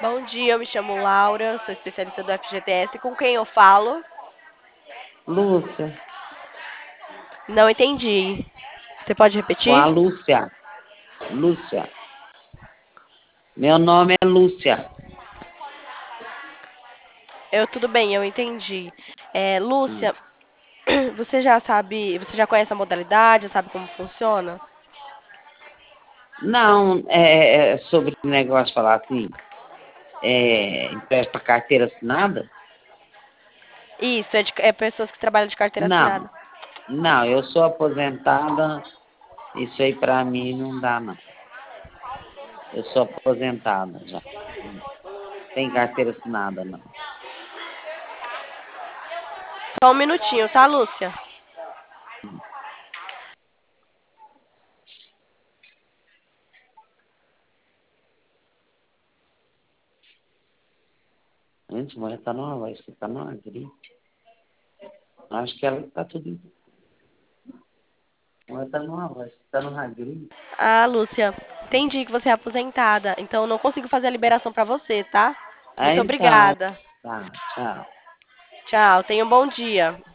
Bom dia, eu me chamo Laura, sou especialista do FGTS. Com quem eu falo? Lúcia, Não entendi. Você pode com a repetir? Lúcia. Lúcia. Meu nome é Lúcia. Tudo bem, eu entendi. Hum. Lúcia, você já conhece a modalidade, já sabe como funciona? Não, é sobre o negócio de falar assim, empresta carteira assinada? Isso, é pessoas que trabalham de carteira Não, assinada. não, eu sou aposentada, isso aí para mim não dá, não. Eu sou aposentada já. Não tem carteira assinada, não. Só um minutinho, tá, Lúcia? Gente, mulher tá numa voz, você tá numa gripe. Acho que ela tá tudo. Mulher tá numa voz, você tá numa gripe. Ah, Lúcia, entendi que você é aposentada, então eu não consigo fazer a liberação pra você, tá? Ah, Muito então, obrigada. tá, tchau. Tchau, tenha um bom dia.